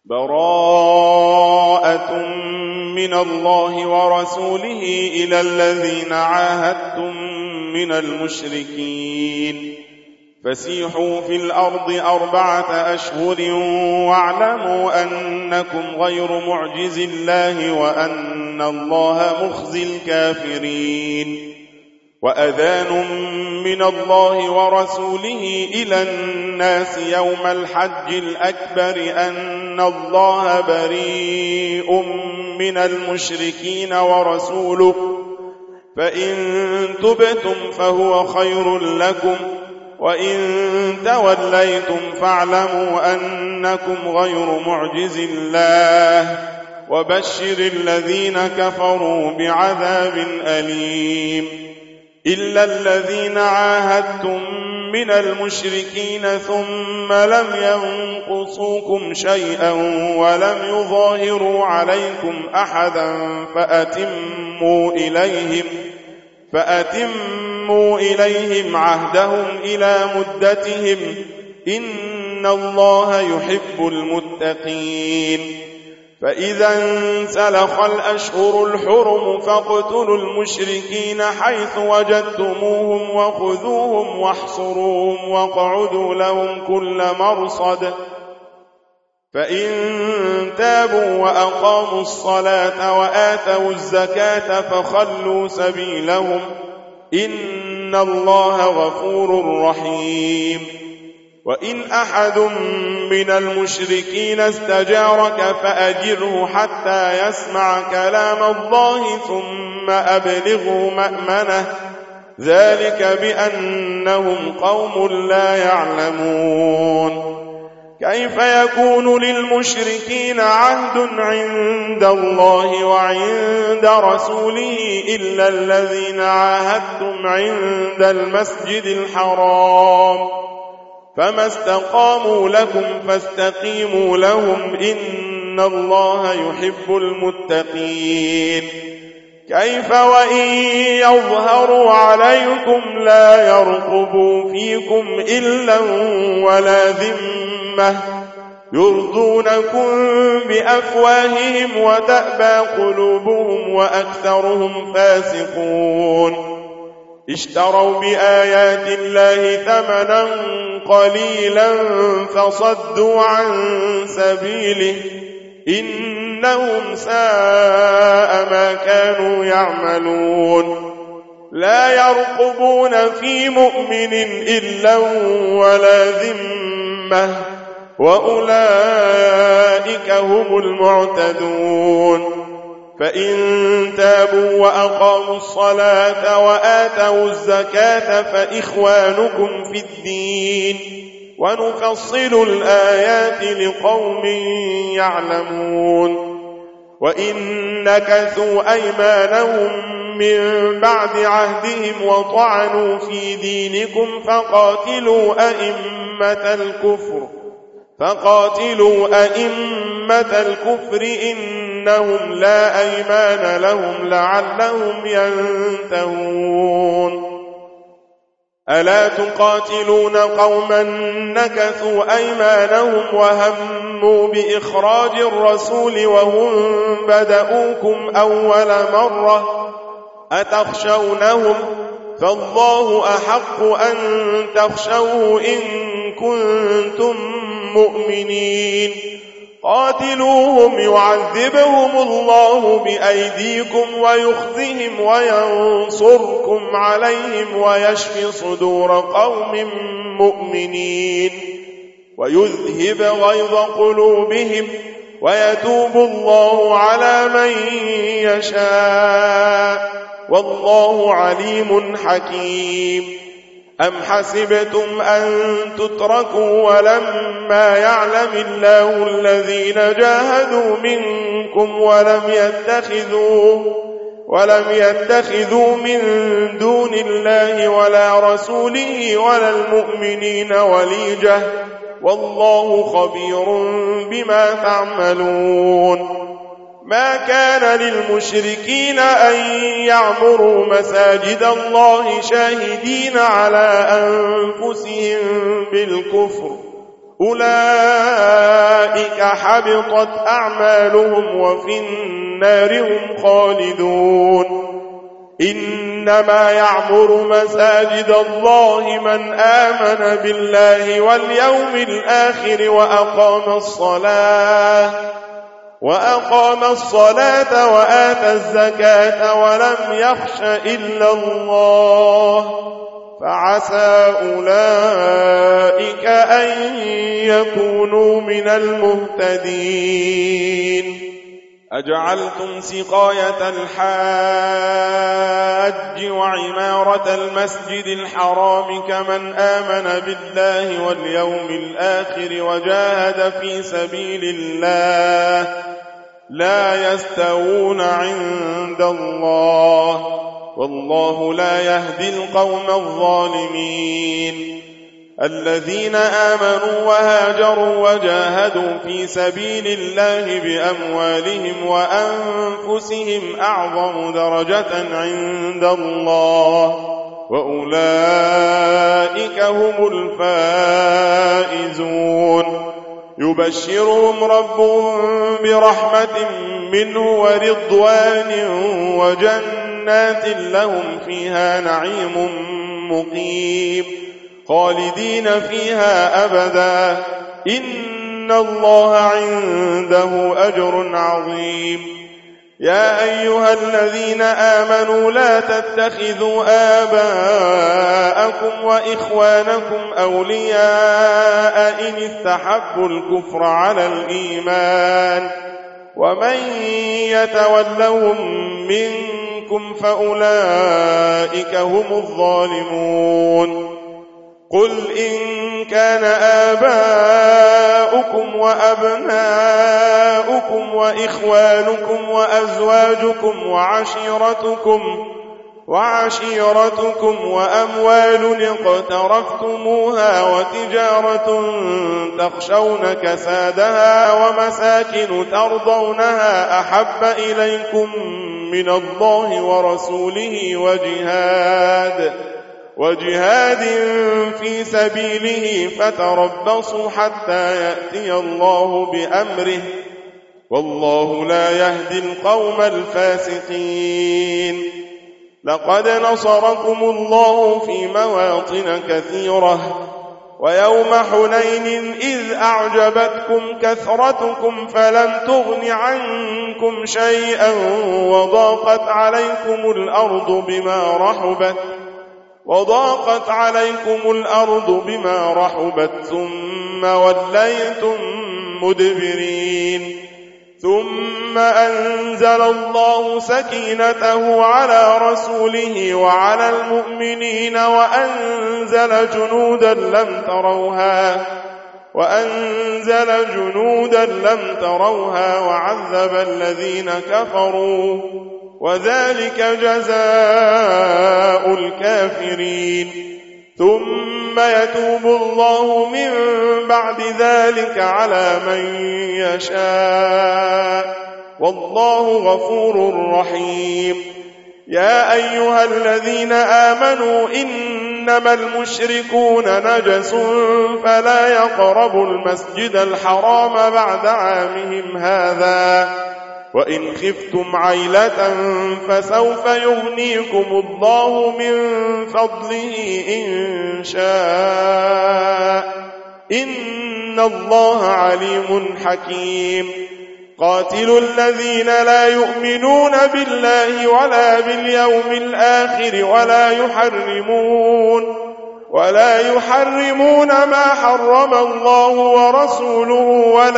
براءة من الله ورسوله إلى الذين عاهدتم من المشركين فسيحوا في الأرض 4 أشهر واعلموا أنكم غير معجز الله وأن الله مخزي الكافرين وأذان من الله ورسوله إلى الناس يوم الحج الأكبر أن الله بريء من المشركين ورسوله فإن تبتم فهو خير لكم وإن توليتم فاعلموا أنكم غير معجز الله وبشر الذين كفروا بعذاب أليم إلا الذين عاهدتم من المشركين ثم لم ينقصوكم شيئا ولم يظاهروا عليكم أحدا فأتموا إليهم عهدهم إلى مدتهم إن الله يحب المتقين فإذا انسلخ الأشهر الحرم فاقتلوا المشركين حيث وجدتموهم وخذوهم واحصروهم واقعدوا لهم كل مرصد فإن تابوا وأقاموا الصلاة وآتوا الزكاة فخلوا سبيلهم إن الله غفور رحيم وإن أحد من المشركين استجارك فأجره حتى يسمع كلام الله ثم أبلغه مأمنه ذلك بأنهم قوم لا يعلمون كيف يكون للمشركين عهد عند الله وعند رسوله إلا الذين عاهدتم عند المسجد الحرام فما استقاموا لكم فاستقيموا لهم إن الله يحب المتقين كيف وإن يظهروا عليكم لا يرقبوا فيكم إلا ولا ذمة يرضونكم بأفواههم وتأبى قلوبهم وأكثرهم فاسقون اشتروا بآيات الله ثمنا قليلا فصدوا عن سبيله إنهم ساء ما كانوا يعملون لا يرقبون في مؤمن إلا ولا ذمة وأولئك هم المعتدون فإن تابوا وأقاموا الصلاة وآتوا الزكاة فإخوانكم في الدين ونفصل الآيات لقوم يعلمون وإن نكثوا أيمانهم من بعد عهدهم وطعنوا في دينكم فقاتلوا أئمة الكفر إنهم لا أيمان لهم لعلهم ينتهون ألا تقاتلون قوما نكثوا أيمانهم وهموا بإخراج الرسول وهم بدؤوكم أول مرة أتخشونهم فالله أحق أن تخشوه إن كنتم مؤمنين قاتلوهم يعذبهم الله بأيديكم ويخزهم وينصركم عليهم ويشفي صدور قوم مؤمنين ويذهب غيظ قلوبهم ويتوب الله على من يشاء والله عليم حكيم أم حسبتم أن تتركوا ولما يعلم الله الذين جاهدوا منكم ولم يتخذوا من دون الله ولا رسوله ولا المؤمنين وليجة والله خبير بما تعملون ما كان للمشركين أن يعمروا مساجد الله شاهدين على أنفسهم بالكفر أولئك حبطت أعمالهم وفي النار هم خالدون. إنما يعمر مساجد الله من آمن بالله واليوم الآخر وأقام الصلاة وآتى الزكاة ولم يخش إلا الله، فعسى أولئك أن يكونوا من المهتدين. أجعلتم سقاية الحاج وعمارة المسجد الحرام كمن آمن بالله واليوم الآخر وجاهد في سبيل الله لا يستوون عند الله، والله لا يهدي القوم الظالمين. الذين آمنوا وهاجروا وجاهدوا في سبيل الله بأموالهم وأنفسهم أعظم درجة عند الله، وأولئك هم الفائزون. يبشرهم ربهم برحمة منه ورضوان وجنات لهم فيها نعيم مقيم خالدين فيها أبدا، إن الله عنده أجر عظيم. يا أيها الذين آمنوا لا تتخذوا آباءكم وإخوانكم أولياء إن استحبوا الكفر على الإيمان، ومن يتولهم منكم فأولئك هم الظالمون. قل إن كان آباؤكم وأبناؤكم وإخوانكم وأزواجكم وعشيرتكم وأموال اقترفتموها وتجارة تخشون كسادها ومساكن ترضونها أحب إليكم من الله ورسوله وجهاد في سبيله فتربصوا حتى يأتي الله بأمره، والله لا يهدي القوم الفاسقين. لقد نصركم الله في مواطن كثيرة ويوم حنين إذ أعجبتكم كثرتكم فلم تغن عنكم شيئا وضاقت عليكم الأرض بما رحبت ثم وليتم مدبرين. ثم أنزل الله سكينته على رسوله وعلى المؤمنين وأنزل جنودا لم تروها وعذب الذين كفروا، وذلك جزاء الكافرين. ثم يتوب الله من بعد ذلك على من يشاء، والله غفور رحيم. يا أيها الذين آمنوا إنما المشركون نجس فلا يقربوا المسجد الحرام بعد عامهم هذا، وإن خفتم عيلة فسوف يغنيكم الله من فضله إن شاء، إن الله عليم حكيم. قاتلوا الذين لا يؤمنون بالله ولا باليوم الآخر ولا يحرمون ما حرم الله ورسوله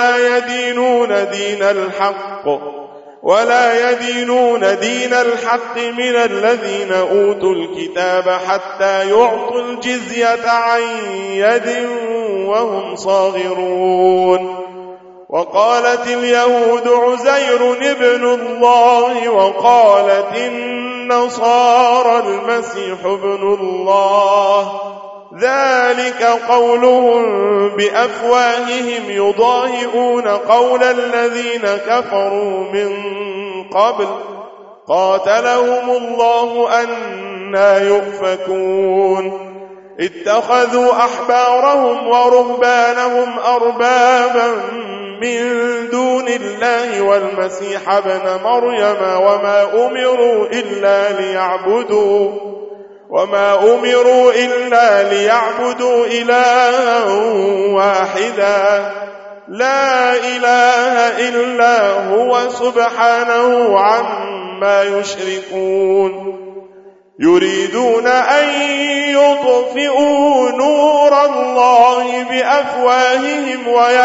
ولا يدينون دين الحق من الذين أوتوا الكتاب حتى يعطوا الجزية عن يد وهم صاغرون. وقالت اليهود عزير ابن الله وقالت النصارى المسيح ابن الله، ذلك قولهم بأفواههم يضاهئون قول الذين كفروا من قبل قاتلهم الله أنى يؤفكون. اتخذوا أحبارهم ورهبانهم أربابا من دون الله والمسيح ابن مريم وما أمروا إلا ليعبدوا إلها واحدا لا إله إلا هو سبحانه عما يشركون يريدون أن يطفئوا نور الله بأفواههم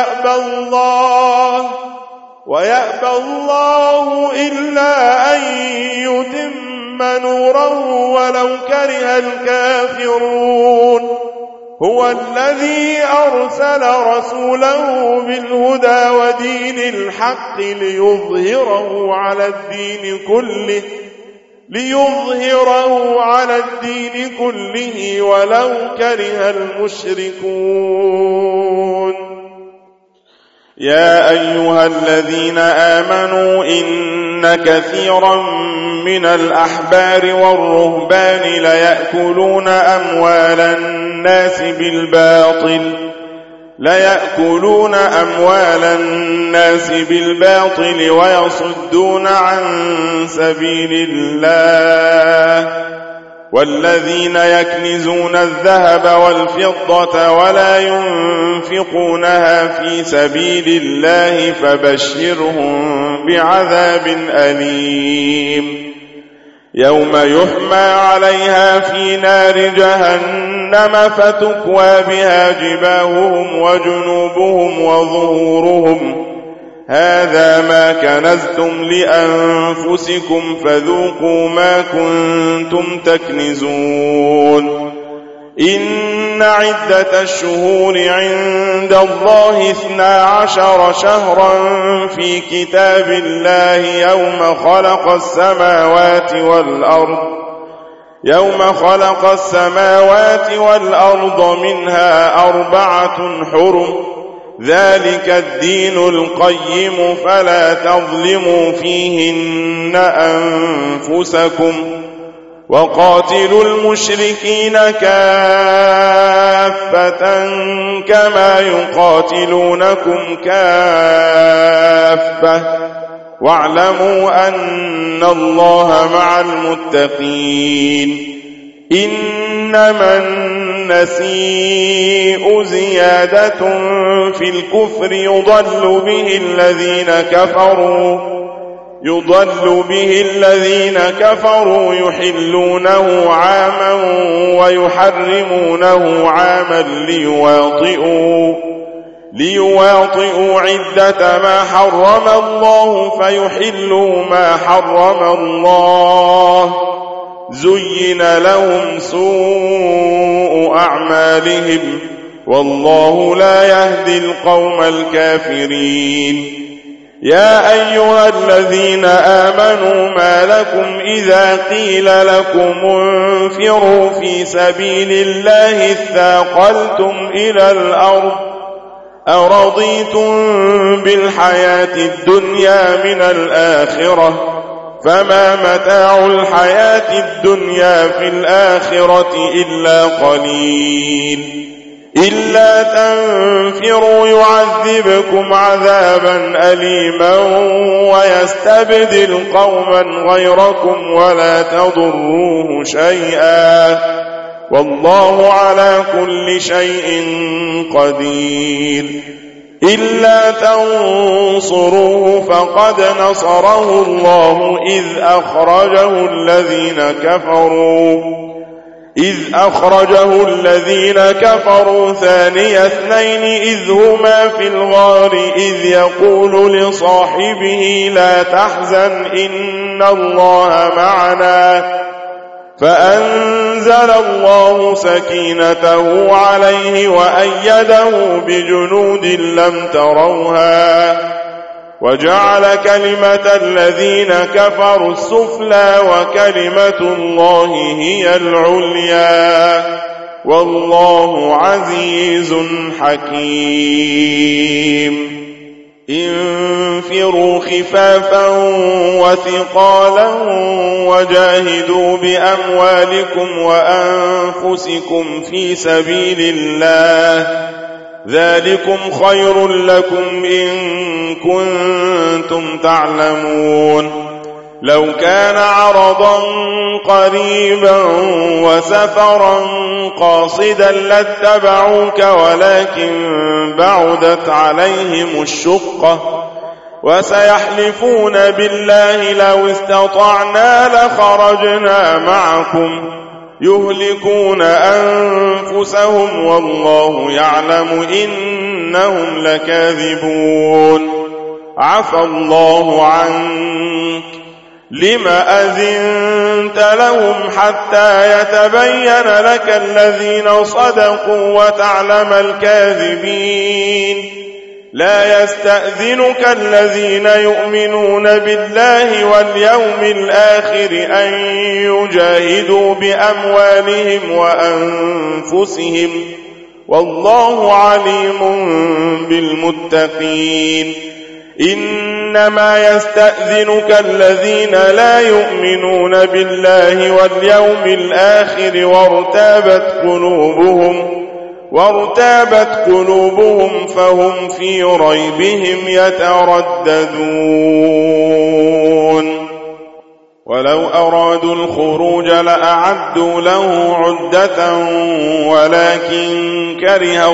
ويأبى الله إلا أن يتم نوره ولو كره الكافرون هو الذي أرسل رسوله بالهدى ودين الحق ليظهره على الدين كله ولو كره المشركون يا أيها الذين آمنوا إن كثيرا من الأحبار والرهبان ليأكلون أموال الناس بالباطل ويصدون عن سبيل الله والذين يكنزون الذهب والفضة ولا ينفقونها في سبيل الله فبشرهم بعذاب أليم يوم يحمى عليها في نار جهنم فتكوى بها جباههم وجنوبهم وظهورهم هذا ما كنزتم لأنفسكم فذوقوا ما كنتم تكنزون إن عدة الشهور عند الله 12 شهرا في كتاب الله يوم خلق السماوات والأرض منها 4 حرم ذلك الدين القيم فلا تظلموا فيهن أنفسكم وقاتلوا المشركين كافة كما يقاتلونكم كافة واعلموا أن الله مع المتقين إنما النسيء زيادة في الكفر يضل به الذين كفروا يحلونه عاما ويحرمونه عاما ليواطئوا عدة ما حرم الله فيحلوا ما حرم الله زين لهم سوء أعمالهم والله لا يهدي القوم الكافرين يا أيها الذين آمنوا ما لكم إذا قيل لكم انفروا في سبيل الله اثاقلتم إلى الأرض أرضيتم بالحياة الدنيا من الآخرة فما متاع الحياة الدنيا في الآخرة إلا قليل إلا تنفروا يعذبكم عذابا أليما ويستبدل قوما غيركم ولا تضروه شيئا والله على كل شيء قدير إلا تنصروه فقد نصره الله إذ أخرجه الذين كفروا ثاني اثنين إذ هما في الغار إذ يقول لصاحبه لا تحزن إن الله معنا فأنزل الله سكينته عليه وأيده بجنود لم تروها وجعل كلمة الذين كفروا السفلى وكلمة الله هي العليا والله عزيز حكيم انفروا خفافا وثقالا وجاهدوا بأموالكم وأنفسكم في سبيل الله ذلكم خير لكم إن كنتم تعلمون لو كان عرضا قريبا وسفرا قاصدا لاتبعوك ولكن بعدت عليهم الشقة وسيحلفون بالله لو استطعنا لخرجنا معكم يهلكون أنفسهم والله يعلم إنهم لكاذبون عفى الله عنك لم أذنت لهم حتى يتبين لك الذين صدقوا وتعلم الكاذبين لا يستأذنك الذين يؤمنون بالله واليوم الآخر أن يجاهدوا بأموالهم وأنفسهم والله عليم بالمتقين إنما يستأذنك الذين لا يؤمنون بالله واليوم الآخر وارتابت قلوبهم فهم في ريبهم يترددون ولو أرادوا الخروج لأعدوا له عدة ولكن كره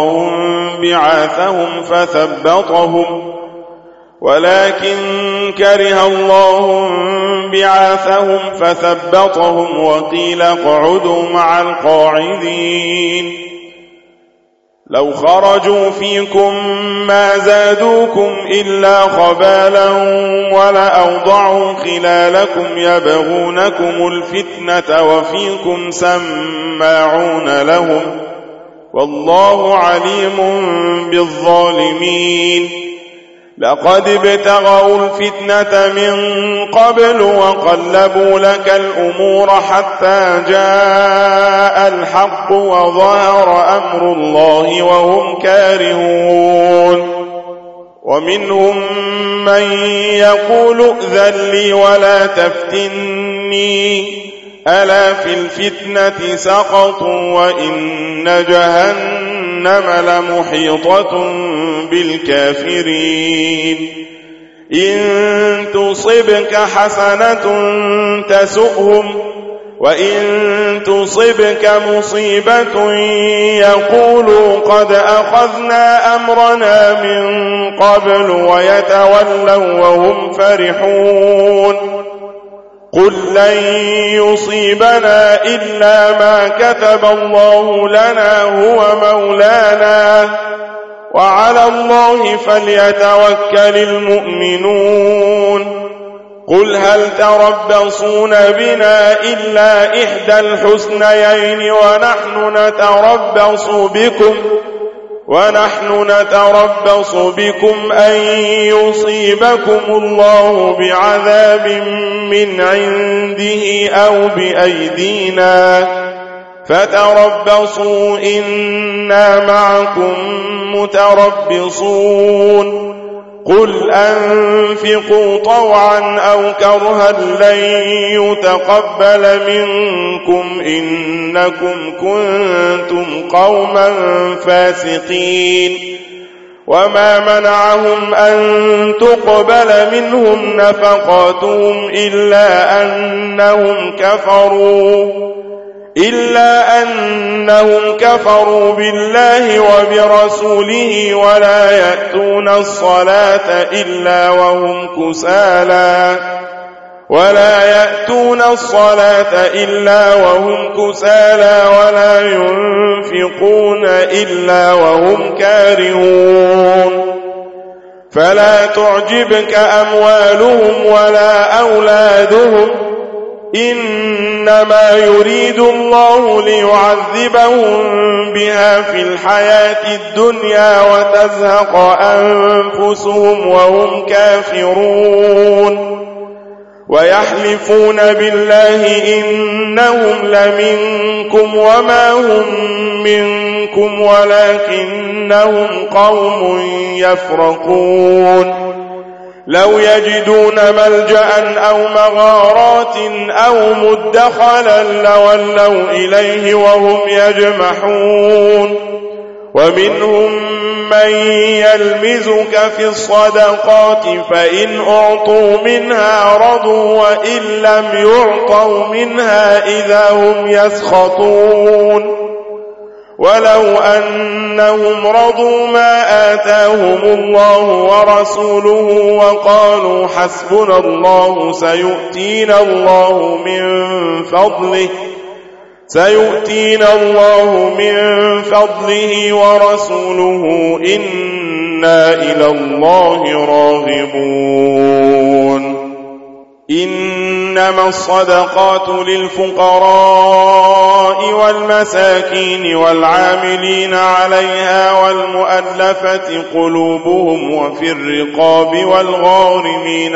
الله بعاثهم فثبطهم وقيل اقعدوا مع القاعدين لو خرجوا فيكم ما زادوكم إلا خبالا ولأوضعوا خلالكم يبغونكم الفتنة وفيكم سماعون لهم والله عليم بالظالمين لقد ابتغوا الفتنة من قبل وقلبوا لك الأمور حتى جاء الحق وظهر أمر الله وهم كارهون ومنهم من يقول ائذن لي ولا تفتني ألا في الفتنة سقطوا وإن جهنم لمحيطة بالكافرين إن تصبك حسنة تسؤهم وإن تصبك مصيبة يقولوا قد أخذنا أمرنا من قبل ويتولوا وهم فرحون قل لن يصيبنا إلا ما كتب الله لنا هو مولانا وعلى الله فليتوكل المؤمنون قل هل تربصون بنا إلا إحدى الحسنيين ونحن نتربص بكم أن يصيبكم الله بعذاب من عنده أو بأيدينا فتربصوا إنا معكم متربصون قل أنفقوا طوعا أو كرها لن يتقبل منكم إنكم كنتم قوما فاسقين وما منعهم أن تقبل منهم نفقاتهم إلا أنهم كفروا بالله وبرسوله ولا يأتون الصلاة إلا وهم كسالى ولا ينفقون إلا وهم كارهون فلا تعجبك أموالهم ولا أولادهم إنما يريد الله ليعذبهم بها في الحياة الدنيا وتزهق أنفسهم وهم كافرون ويحلفون بالله إنهم لمنكم وما هم منكم ولكنهم قوم يفرقون لو يجدون ملجأ أو مغارات أو مدخلا لولوا إليه وهم يجمحون ومنهم من يلمزك في الصدقات فإن أعطوا منها رضوا وإن لم يعطوا منها إذا هم يسخطون ولو أنهم رضوا ما آتاهم الله ورسوله وقالوا حسبنا الله سيؤتينا الله من فضله ورسوله إنا إلى الله راغبون إنما الصدقات للفقراء والمساكين والعاملين عليها والمؤلفة قلوبهم وفي الرقاب والغارمين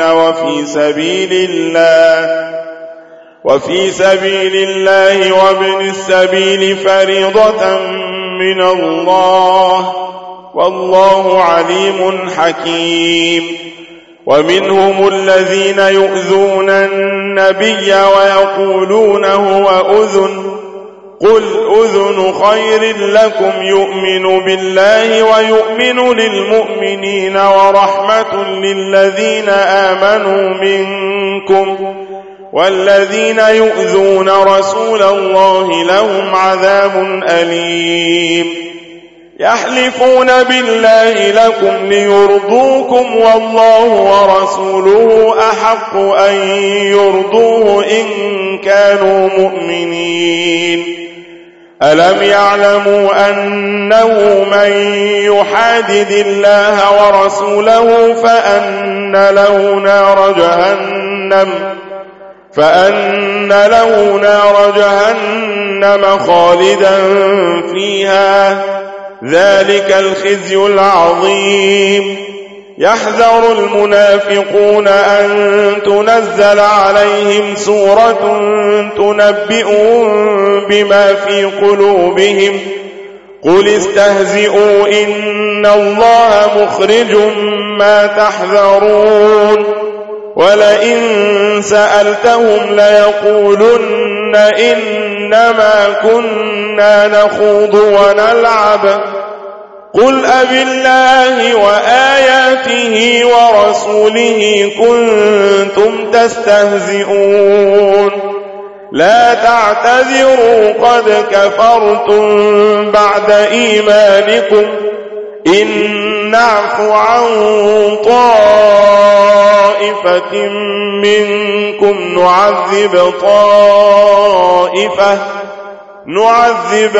وفي سبيل الله وابن السبيل فريضة من الله والله عليم حكيم ومنهم الذين يؤذون النبي ويقولون هو أذن قل أذن خير لكم يؤمن بالله ويؤمن للمؤمنين ورحمة للذين آمنوا منكم والذين يؤذون رسول الله لهم عذاب أليم يحلفون بالله لكم ليرضوكم والله ورسوله أحق أن يرضوه إن كانوا مؤمنين ألم يعلموا أنه من يحادد الله ورسوله فأن له نار جهنم خالدا فيها ذلك الخزي العظيم يحذر المنافقون أن تنزل عليهم سورة تنبئهم بما في قلوبهم قل استهزئوا إن الله مخرج ما تحذرون ولئن سألتهم ليقولن إنما كنا نخوض ونلعب قل أبالله وآياته ورسوله كنتم تستهزئون لا تعتذروا قد كفرتم بعد إيمانكم إن نعف عن طائفة منكم نعذب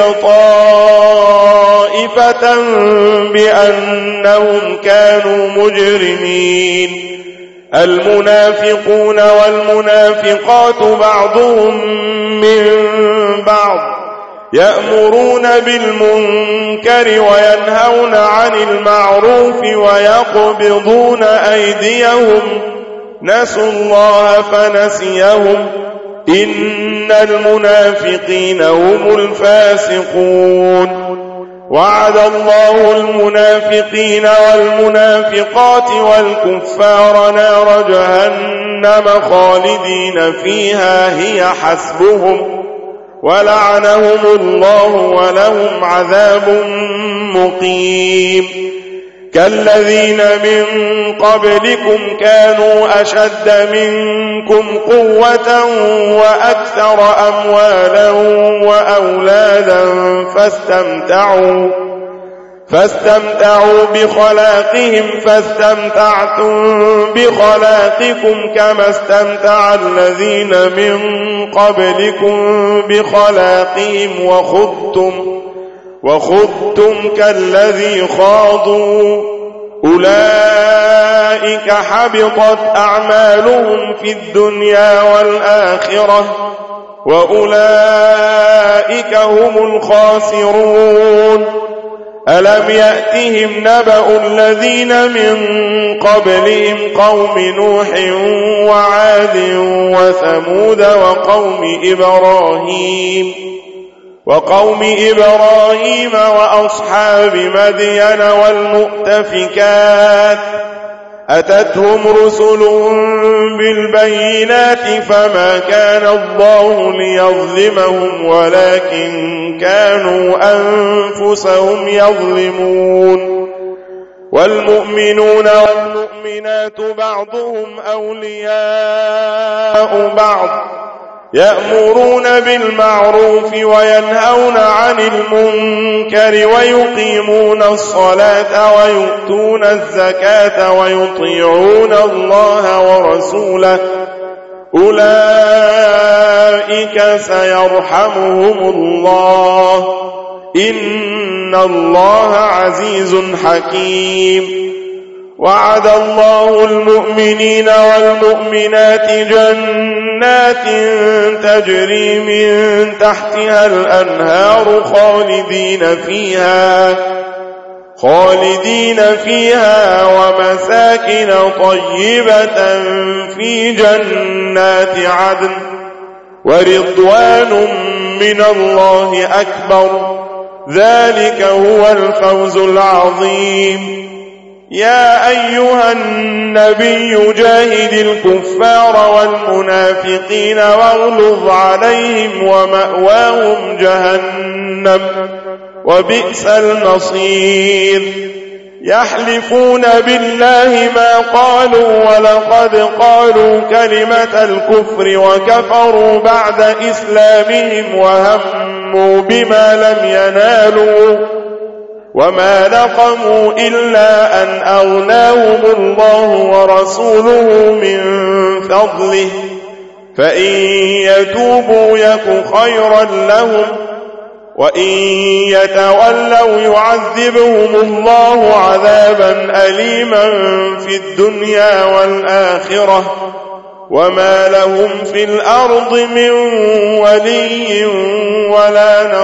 طائفة بأنهم كانوا مجرمين المنافقون والمنافقات بعضهم من بعض يأمرون بالمنكر وينهون عن المعروف ويقبضون أيديهم نسوا الله فنسيهم إن المنافقين هم الفاسقون وعد الله المنافقين والمنافقات والكفار نار جهنم خالدين فيها هي حسبهم ولعنهم الله ولهم عذاب مقيم كالذين من قبلكم كانوا أشد منكم قوة وأكثر أموالا وأولادا فاستمتعوا بخلاقهم فاستمتعتم بخلاقكم كما استمتع الذين من قبلكم بخلاقهم وخضتم كالذي خاضوا أولئك حبطت أعمالهم في الدنيا والآخرة وأولئك هم الخاسرون ألم يأتهم نبأ الذين من قبلهم قوم نوح وعاد وثمود وقوم إبراهيم وأصحاب مدين والمؤتفكات أتتهم رسل بالبينات فما كان الله ليظلمهم ولكن كانوا أنفسهم يظلمون والمؤمنون والمؤمنات بعضهم أولياء بعض يأمرون بالمعروف وينهون عن المنكر ويقيمون الصلاة ويؤتون الزكاة ويطيعون الله ورسوله أولئك سيرحمهم الله إن الله عزيز حكيم وعد الله المؤمنين والمؤمنات جنات تجري من تحتها الأنهار خالدين فيها ومساكن طيبة في جنات عدن ورضوان من الله أكبر ذلك هو الفوز العظيم يا أيها النبي جاهد الكفار والمنافقين واغلظ عليهم ومأواهم جهنم وبئس المصير يحلفون بالله ما قالوا ولقد قالوا كلمة الكفر وكفروا بعد إسلامهم وهموا بما لم ينالوا وما نقموا إلا أن أغناهم الله ورسوله من فضله فإن يتوبوا يك خيرا لهم وإن يتولوا يعذبهم الله عذابا أليما في الدنيا والآخرة وما لهم في الأرض من ولي ولا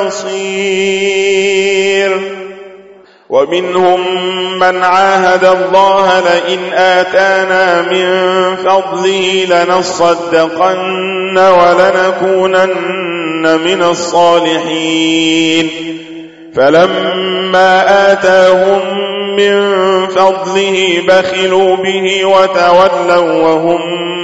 نصير ومنهم من عاهد الله لئن آتانا من فضله لنصدقن ولنكونن من الصالحين فلما آتاهم من فضله بخلوا به وتولوا وهم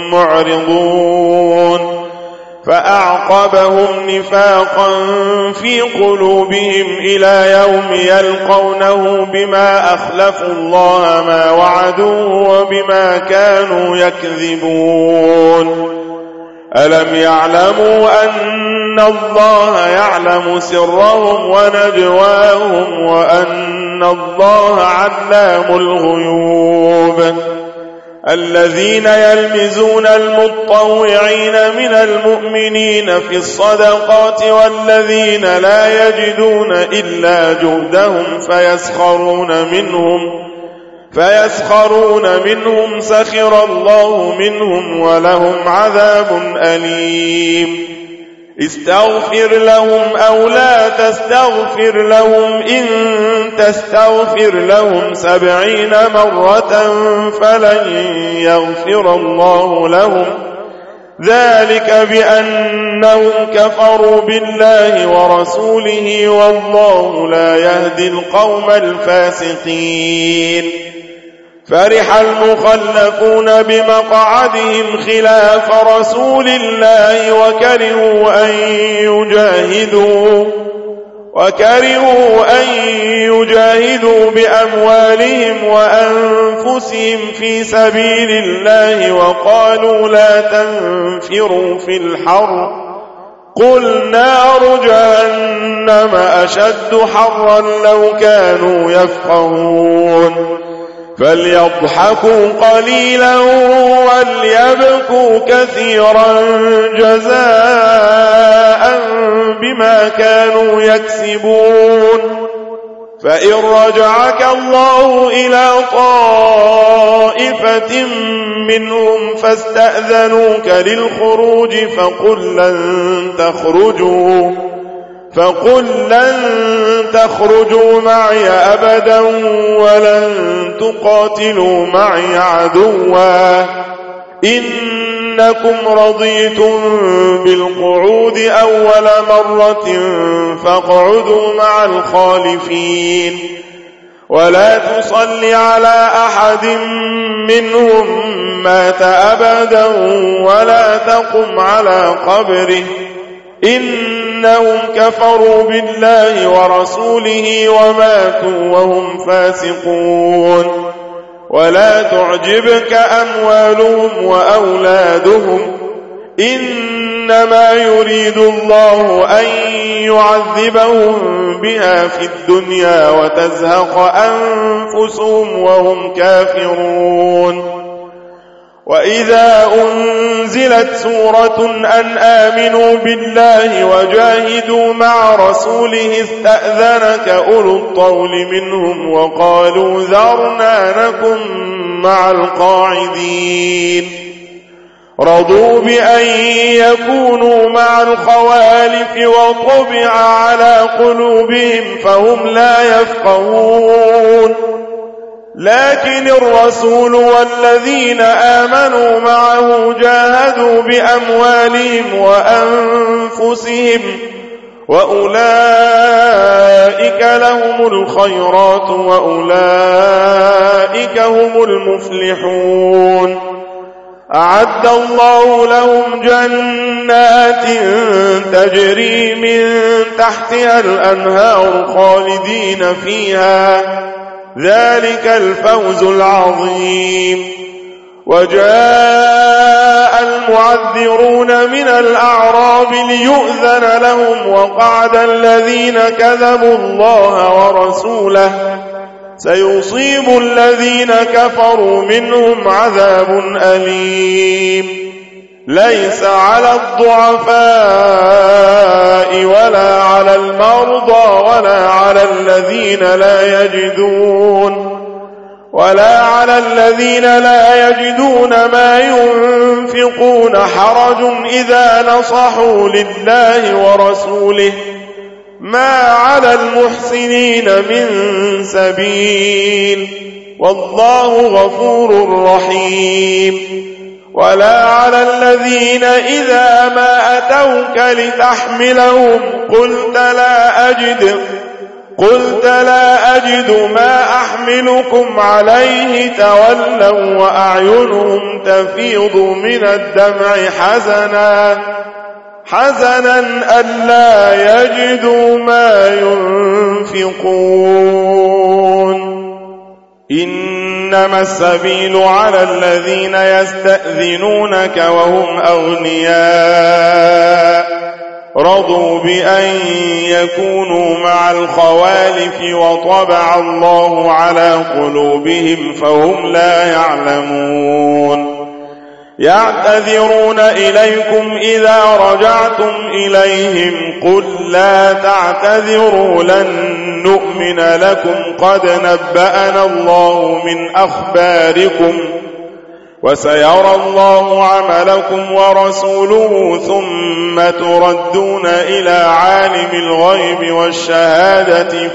معرضون فأعقبهم نفاقا في قلوبهم إلى يوم يلقونه بما أخلفوا الله ما وعدوه وبما كانوا يكذبون ألم يعلموا أن الله يعلم سرهم ونجواهم وأن الله علام الغيوب الذين يلمزون المطوعين من المؤمنين في الصدقات والذين لا يجدون إلا جهدهم فيسخرون منهم سخر الله منهم ولهم عذاب أليم استغفر لهم أو لا تستغفر لهم إن تستغفر لهم 70 مرة فلن يغفر الله لهم ذلك بأنهم كفروا بالله ورسوله والله لا يهدي القوم الفاسقين فرح المخلفون بمقعدهم خلاف رسول الله وكرهوا أن يجاهدوا بأموالهم وأنفسهم في سبيل الله وقالوا لا تنفروا في الحر قل نار جهنم أشد حرا لو كانوا يفقهون فليضحكوا قليلا وليبكوا كثيرا جزاء بما كانوا يكسبون فإن رجعك الله إلى طائفة منهم فاستأذنوك للخروج فقل لن تخرجوا معي أبدا ولن تقاتلوا معي عدوا إنكم رضيتم بالقعود أول مرة فاقعدوا مع الخالفين ولا تصل على أحد منهم مات أبدا ولا تقم على قبره إنهم كفروا بالله ورسوله وماتوا وهم فاسقون ولا تعجبك أموالهم وأولادهم إنما يريد الله أن يعذبهم بها في الدنيا وتزهق أنفسهم وهم كافرون وإذا أنزلت سورة أن آمنوا بالله وجاهدوا مع رسوله استأذنك أولو الطول منهم وقالوا ذرنا نكن مع القاعدين رضوا بأن يكونوا مع الخوالف وطبع على قلوبهم فهم لا يفقهون لكن الرسول والذين آمنوا معه جاهدوا بأموالهم وأنفسهم وأولئك لهم الخيرات وأولئك هم المفلحون أعد الله لهم جنات تجري من تحتها الأنهار خالدين فيها ذلك الفوز العظيم وجاء المعذرون من الأعراب ليؤذن لهم وقعد الذين كذبوا الله ورسوله سيصيب الذين كفروا منهم عذاب أليم ليس على الضعفاء ولا على المرضى ولا على الذين لا يجدون ما ينفقون حرج إذا نصحوا لله ورسوله ما على المحسنين من سبيل والله غفور رحيم ولا على الذين إذا ما أتوك لتحملهم قلت لا أجد ما أحملكم عليه تولوا وأعينهم تفيض من الدمع حزنا ألا يجدوا ما ينفقون إنما السبيل على الذين يستأذنونك وهم أغنياء رضوا بأن يكونوا مع الخوالف وطبع الله على قلوبهم فهم لا يعلمون يعتذرون إليكم إذا رجعتم إليهم قل لا تعتذروا لن نؤمن لكم قد نبأنا الله من أخباركم وسيرى الله عملكم ورسوله ثم تردون إلى عالم الغيب والشهادة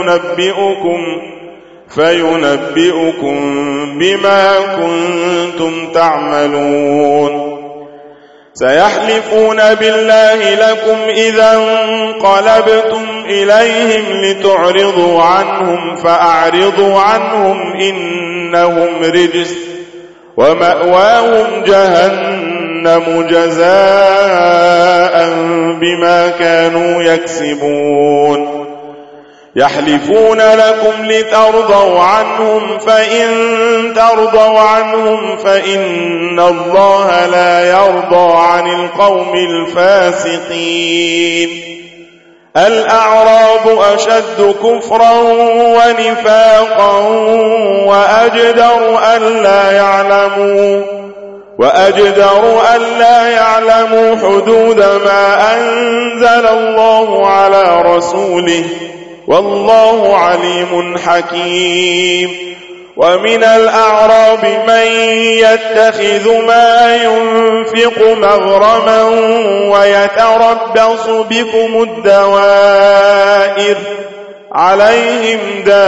فينبئكم بما كنتم تعملون سيحلفون بالله لكم إذا انقلبتم إليهم لتعرضوا عنهم فأعرضوا عنهم إنهم رجس ومأواهم جهنم جزاء بما كانوا يكسبون يحلفون لكم لترضوا عنهم فإن ترضوا عنهم فإن الله لا يرضى عن القوم الفاسقين الأعراب أشد كفرا ونفاقا وأجدر ألا يعلموا حدود ما أنزل الله على رسوله والله عليم حكيم ومن الأعراب من يتخذ ما ينفق مغرما ويتربص بكم الدوائر عليهم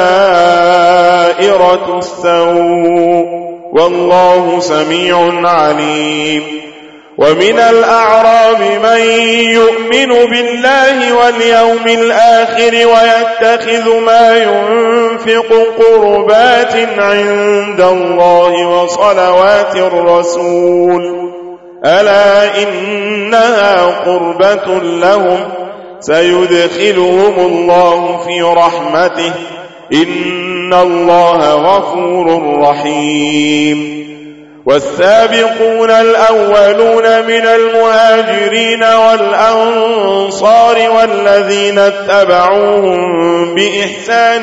دائرة السوء والله سميع عليم ومن الأعراب من يؤمن بالله واليوم الآخر ويتخذ ما ينفق قربات عند الله وصلوات الرسول ألا إنها قربة لهم سيدخلهم الله في رحمته إن الله غفور رحيم والسابقون الأولون من المهاجرين والأنصار والذين اتبعوهم بإحسان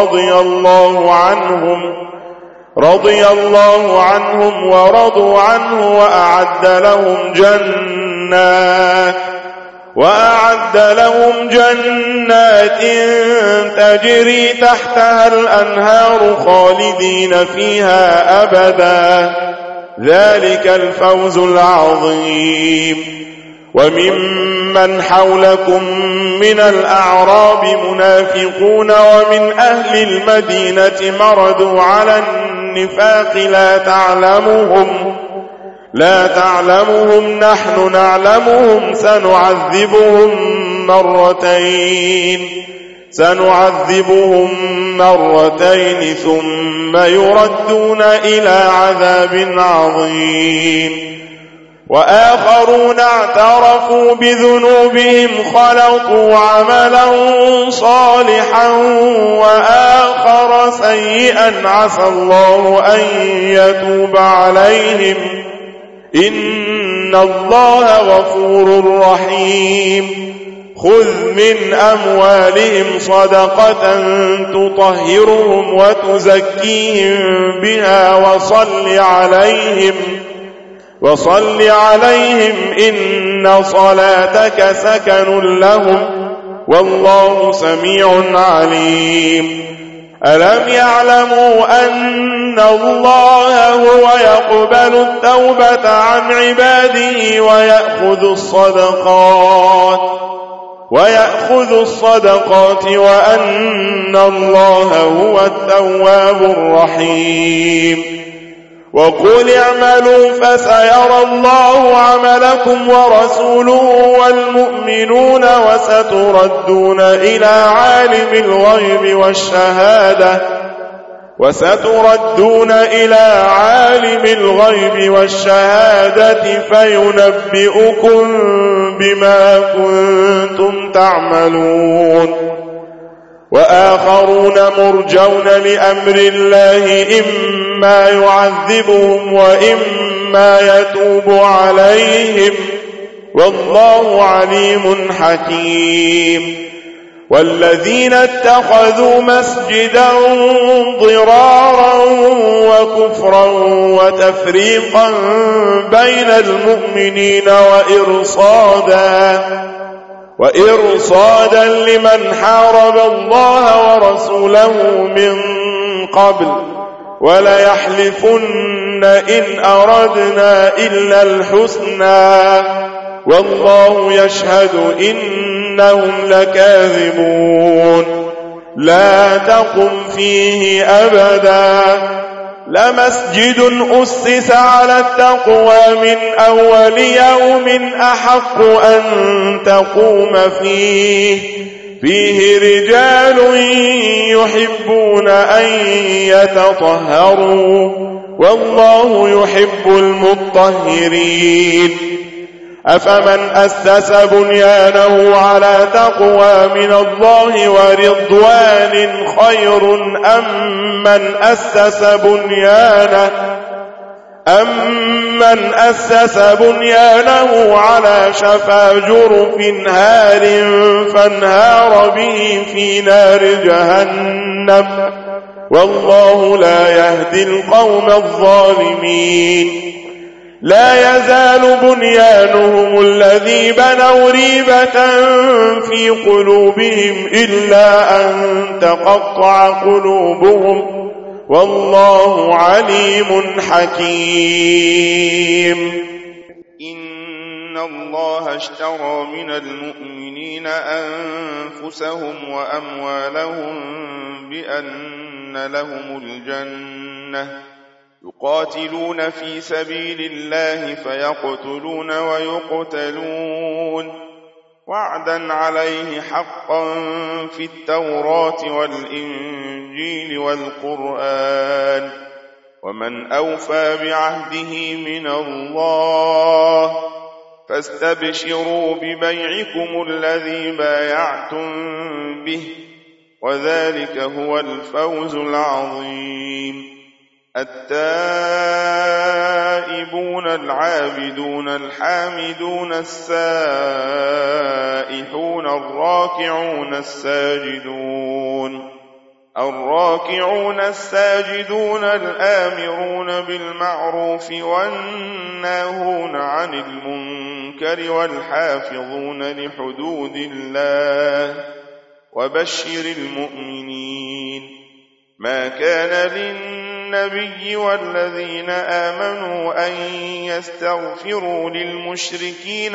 رضي الله عنهم ورضوا عنه وأعد لهم جنات تجري تحتها الأنهار خالدين فيها أبدا ذلك الفوز العظيم وممن حولكم من الأعراب منافقون ومن أهل المدينة مردوا على النفاق لا تعلمهم نحن نعلمهم سنعذبهم مرتين ثم يردون إلى عذاب عظيم وآخرون اعترفوا بذنوبهم خلطوا عملا صالحا وآخر سيئا عسى الله أن يتوب عليهم إن الله غفور رحيم خذ من أموالهم صدقة تطهرهم وتزكيهم بها وصل عليهم إن صلاتك سكن لهم والله سميع عليم ألم يعلموا أن الله هو يقبل التوبة عن عباده ويأخذ الصدقات وأن الله هو التواب الرحيم وقل اعملوا فسيرى الله عملكم ورسوله والمؤمنون وستردون إلى عالم الغيب والشهادة فينبئكم بما كنتم تعملون وآخرون مرجون لأمر الله إما يعذبهم وإما يتوب عليهم والله عليم حكيم والذين اتخذوا مسجدا ضرارا وكفرا وتفريقا بين المؤمنين وإرصادا لمن حارب الله ورسوله من قبل وليحلفن إن أردنا إلا الحسنى والله يشهد إنهم لكاذبون لا تقم فيه أبدا لمسجد أسس على التقوى من أول يوم أحق أن تقوم فيه رجال يحبون أن يتطهروا والله يحب المطهرين أفمن أسس بنيانه على تقوى من الله ورضوان خير أمن أسس بنيانه على شفا جرف هار فانهار به في نار جهنم والله لا يهدي القوم الظالمين لا يزال بنيانهم الذي بنوا ريبة في قلوبهم إلا أن تقطع قلوبهم والله عليم حكيم. إن الله اشترى من المؤمنين أنفسهم وأموالهم بأن لهم الجنة يقاتلون في سبيل الله فيقتلون ويقتلون وعدا عليه حقا في التوراة والإنجيل والقرآن ومن أوفى بعهده من الله فاستبشروا ببيعكم الذي بايعتم به وذلك هو الفوز العظيم. التائبون العابدون الحامدون السائحون الراكعون الساجدون الآمرون بالمعروف والناهون عن المنكر والحافظون لحدود الله وبشر المؤمنين. ما كان للنبي والذين آمنوا أن يستغفروا للمشركين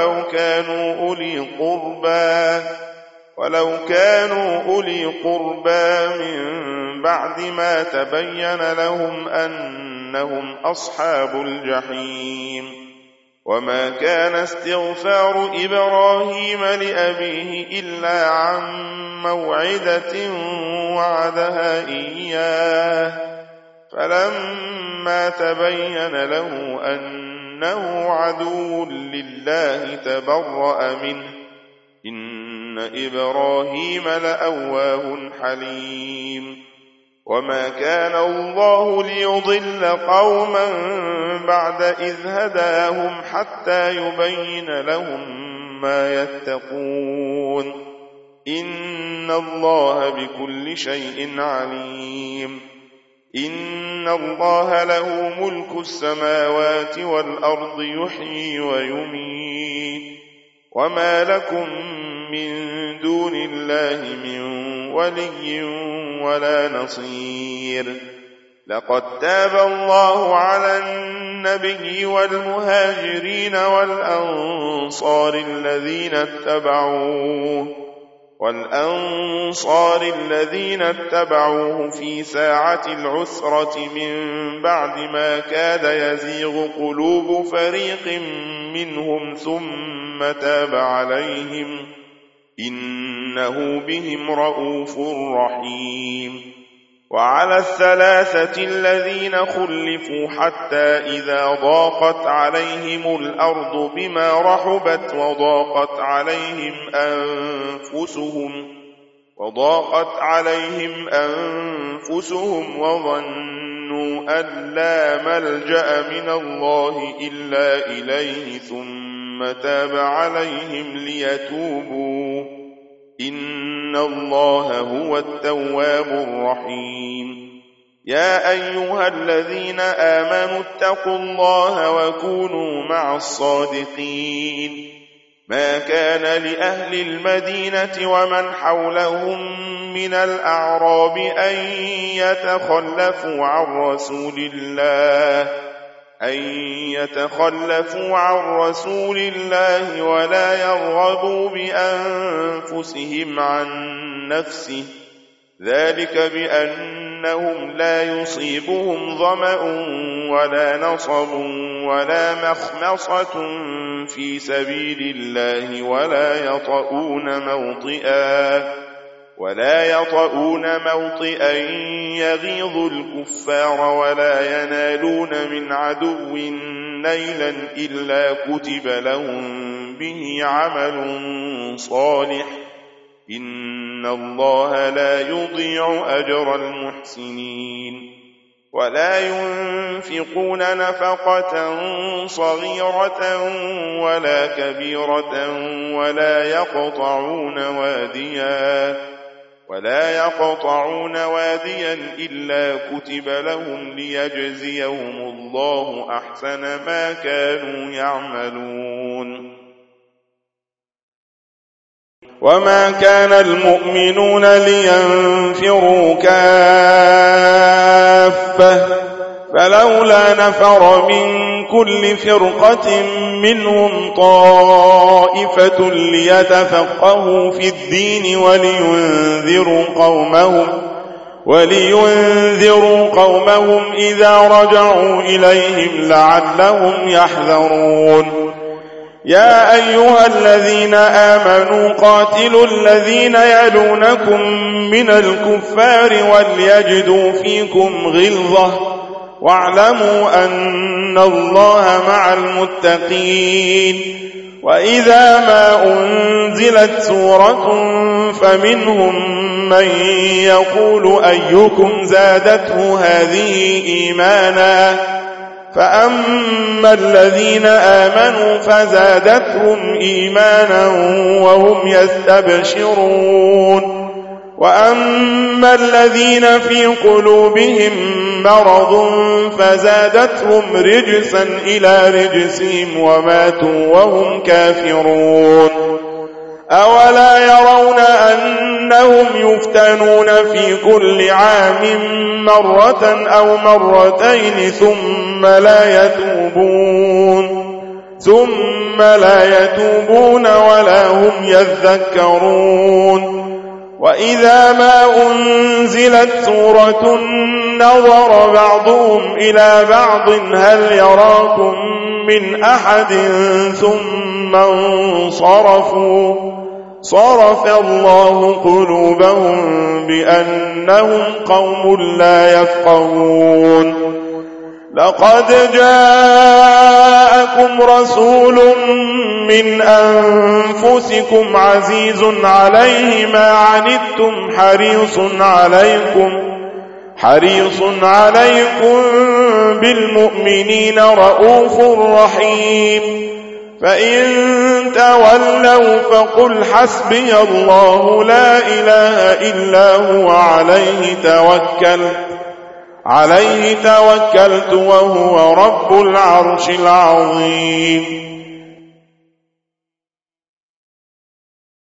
ولو كانوا أولي قربى من بعد ما تبين لهم أنهم أصحاب الجحيم. وما كان استغفار إبراهيم لأبيه إلا عن موعدة وعدها إياه فلما تبين له أنه عدو لله تبرأ منه إن إبراهيم لأواه حليم. وما كان الله ليضل قوما بعد إذ هداهم حتى يبين لهم ما يتقون إن الله بكل شيء عليم. إن الله له ملك السماوات والأرض يحيي ويميت وما لكم من دون الله من ولي ولا نصير. لقد تاب الله على النبي والمهاجرين والأنصار الذين اتبعوه في ساعة العسرة من بعد ما كاد يزيغ قلوب فريق منهم ثم تاب عليهم إنه بهم رءوف رحيم. وعلى الثلاثة الذين خلفوا حتى إذا ضاقت عليهم الأرض بما رحبت وضاقت عليهم أنفسهم وظنوا أن لا ملجأ من الله إلا إليه ثم تاب عليهم ليتوبوا إن الله هو التواب الرحيم. يا أيها الذين آمنوا اتقوا الله وكونوا مع الصادقين. ما كان لأهل المدينة ومن حولهم من الأعراب أن يتخلفوا عن رسول الله ولا يرغبوا بأنفسهم عن نفسه ذلك بأنهم لا يصيبهم ظمأ ولا نصب ولا مخمصة في سبيل الله ولا يطؤون موطئا يغيظ الكفار ولا ينالون من عدو نيلا إلا كتب لهم به عمل صالح إن الله لا يضيع أجر المحسنين. ولا ينفقون نفقة صغيرة ولا كبيرة ولا يقطعون واديا إلا كتب لهم ليجزيهم الله أحسن ما كانوا يعملون. وما كان المؤمنون لينفروا كافة فلولا نفر من كل فرقة منهم طائفة ليتفقهوا في الدين ولينذروا قومهم إذا رجعوا إليهم لعلهم يحذرون يا أيها الذين آمنوا قاتلوا الذين يلونكم من الكفار وليجدوا فيكم غلظة واعلموا أن الله مع المتقين وإذا ما أنزلت سورة فمنهم من يقول أيكم زادته هذه إيمانا فأما الذين آمنوا فزادتهم إيمانا وهم يستبشرون وأما الذين في قلوبهم مرض فزادتهم رجسا إلى رجسهم وماتوا وهم كافرون أولا يرون أنهم يفتنون في كل عام مرة أو مرتين ثم لا يتوبون ولا هم يذكرون وإذا ما أنزلت سورة نظر بعضهم إلى بعض هل يراكم من أحد ثم انصرفوا صرف الله قلوبهم بأنهم قوم لا يفقهون لقد جاءكم رسول من أنفسكم عزيز عليه ما عنتم حريص عليكم بالمؤمنين رؤوف رحيم فإن تولوا فقل حسبي الله لا إله إلا هو عليه توكلت وهو رب العرش العظيم